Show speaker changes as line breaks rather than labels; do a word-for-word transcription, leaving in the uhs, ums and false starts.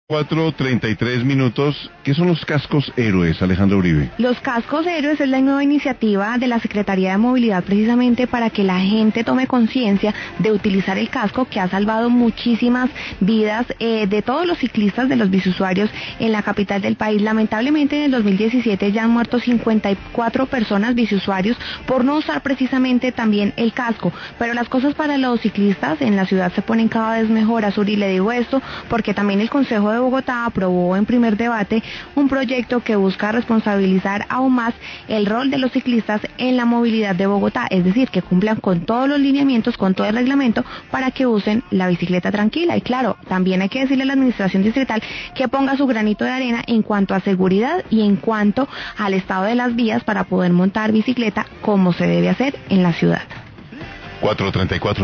Cuatro treinta y tres minutos. ¿Qué son los cascos héroes, Alejandra Uribe?
Los cascos héroes es la nueva iniciativa de la Secretaría de Movilidad precisamente para que la gente tome conciencia de utilizar el casco, que ha salvado muchísimas vidas eh, de todos los ciclistas, de los bisusuarios en la capital del país. Lamentablemente en el dos mil diecisiete ya han muerto cincuenta y cuatro personas bisusuarios por no usar precisamente también el casco, pero las cosas para los ciclistas en la ciudad se ponen cada vez mejor. Azuri, le digo esto porque también el Consejo de Bogotá aprobó en primer debate un proyecto que busca responsabilizar aún más el rol de los ciclistas en la movilidad de Bogotá, es decir, que cumplan con todos los lineamientos, con todo el reglamento para que usen la bicicleta tranquila. Y claro, también hay que decirle a la administración distrital que ponga su granito de arena en cuanto a seguridad y en cuanto al estado de las vías para poder montar bicicleta como se debe hacer en la ciudad.
cuatro treinta y cuatro